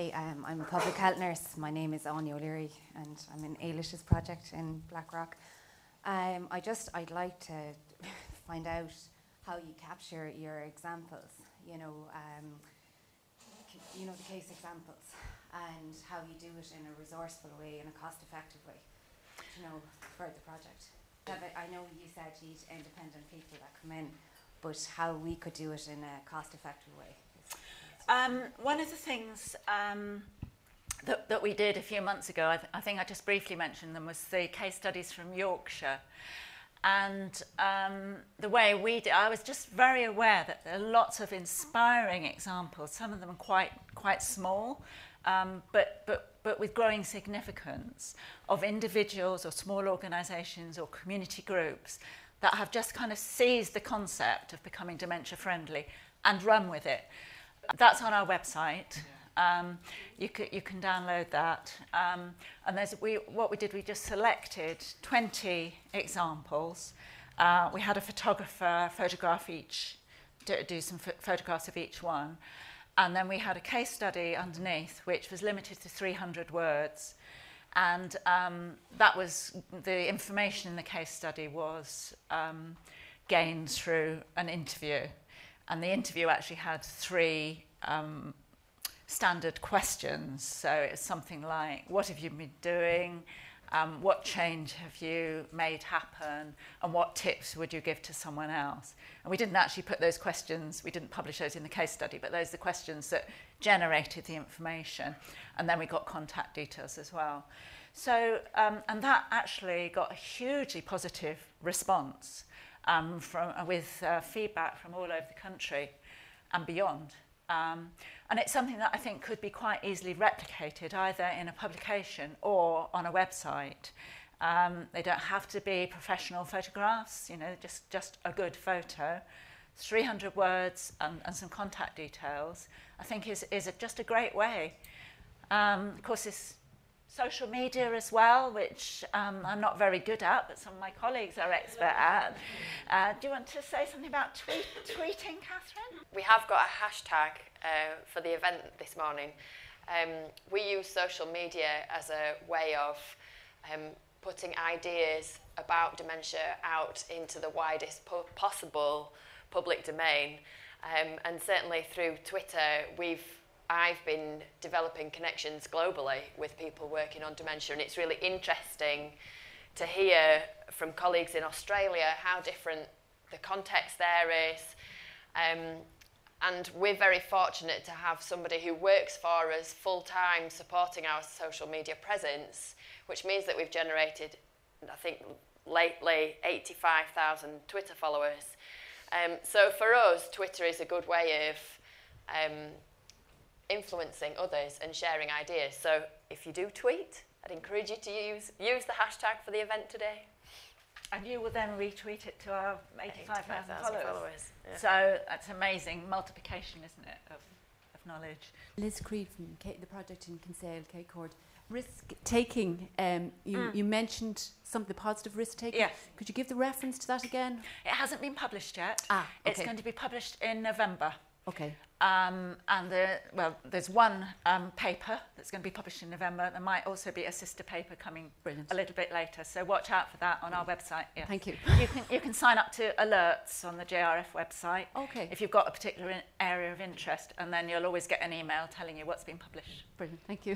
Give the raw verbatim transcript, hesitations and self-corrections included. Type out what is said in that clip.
Hi, um, I'm a public health nurse. My name is Anya O'Leary and I'm in Eilish's project in Blackrock. Um, I just, I'd like to find out how you capture your examples, you know, um, c- you know, the case examples, and how you do it in a resourceful way, in a cost-effective way, you know, for the project. Have it- I know you said you need independent people that come in, but how we could do it in a cost-effective way. Um, one of the things um, that, that we did a few months ago, I, th- I think I just briefly mentioned them, was the case studies from Yorkshire. And um, the way we did, I was just very aware that there are lots of inspiring examples. Some of them are quite quite small, um, but but but with growing significance, of individuals or small organisations or community groups that have just kind of seized the concept of becoming dementia friendly and run with it. That's on our website. Um, you, c- you can download that. Um, and there's, we, what we did, we just selected twenty examples. Uh, we had a photographer photograph each, do, do some ph- photographs of each one. And then we had a case study underneath, which was limited to three hundred words. And um, that was, the information in the case study was um, gained through an interview. And the interview actually had three um, standard questions. So it's something like, what have you been doing? Um, what change have you made happen? And what tips would you give to someone else? And we didn't actually put those questions, we didn't publish those in the case study, but those are the questions that generated the information. And then we got contact details as well. So, um, and that actually got a hugely positive response. Um, from, uh, with uh, feedback from all over the country and beyond. Um, and it's something that I think could be quite easily replicated either in a publication or on a website. Um, they don't have to be professional photographs, you know, just, just a good photo. three hundred words and, and some contact details, I think is, is a, just a great way. Um, of course, this social media as well, which um, I'm not very good at, but some of my colleagues are expert at. Uh, do you want to say something about tweet, tweeting, Catherine? We have got a hashtag uh, for the event this morning. Um, we use social media as a way of um, putting ideas about dementia out into the widest po- possible public domain. Um, and certainly through Twitter, we've I've been developing connections globally with people working on dementia, and it's really interesting to hear from colleagues in Australia how different the context there is. Um, and we're very fortunate to have somebody who works for us full-time supporting our social media presence, which means that we've generated, I think, lately eighty-five thousand Twitter followers. Um, so for us, Twitter is a good way of um, influencing others and sharing ideas. So if you do tweet, I'd encourage you to use use the hashtag for the event today. And you will then retweet it to our eighty-five thousand followers. followers. Yeah. So that's amazing multiplication, isn't it, of, of knowledge. Liz Creed from K- the project in Kinsale, Cape Cord. Risk taking, um, you, Mm. you mentioned some of the positive risk taking. Yes. Could you give the reference to that again? It hasn't been published yet. Ah, It's okay. going to be published in November. Okay. Um, and the, well, there's one um, paper that's going to be published in November. There might also be a sister paper coming Brilliant. a little bit later. So watch out for that on our website. Yes. Thank you. You can you can sign up to alerts on the J R F website. Okay. If you've got a particular in- area of interest, and then you'll always get an email telling you what's been published. Brilliant. Thank you.